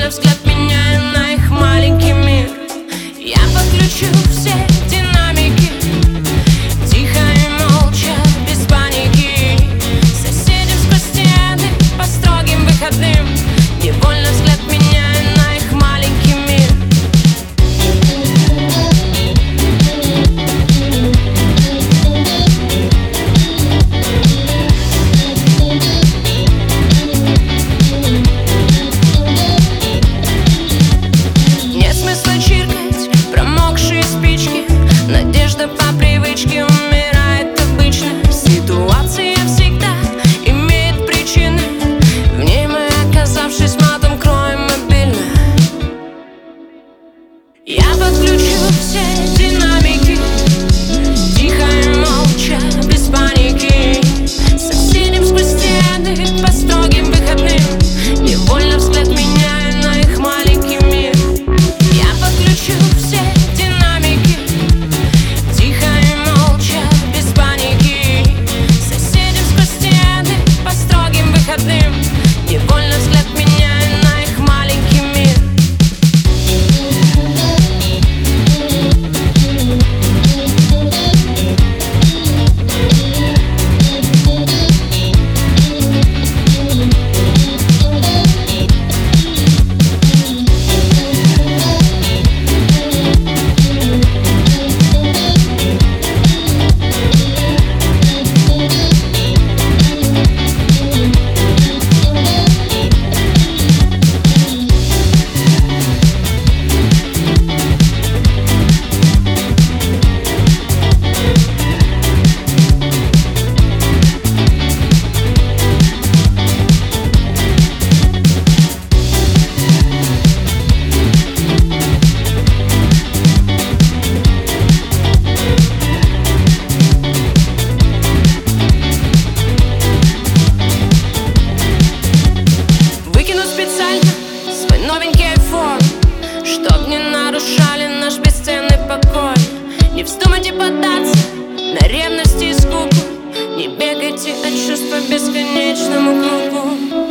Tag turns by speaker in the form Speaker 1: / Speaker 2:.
Speaker 1: Невольно взгляд меняю на их маленький мир. Я подключу все динамики, тихо и молча, без паники. Соседям сквозь стены по строгим выходным. Невольно взгляд меняю на их маленький мир. Нет смысла чиркать промокшие спички. Надежда по привычке умирает обычно. Ситуация всегда имеет причины. В ней мы, оказавшись матом, кроем мобильно. Я подключу все динамики, тихо и молча, без паники. Соседям сквозь стены по строгим выходным. Невольно взгляд меняю на их маленький мир. Я подключу все динамики, тихо и молча, без паники. Соседям сквозь стены по строгим выходным. Невольно взгляд меняю на их маленький мир. Выкину специально свой новенький iPhone, чтоб не нарушали наш бесценный покой. Не вздумайте поддаться на ревность и скуку, не бегайте от чувств по бесконечному кругу.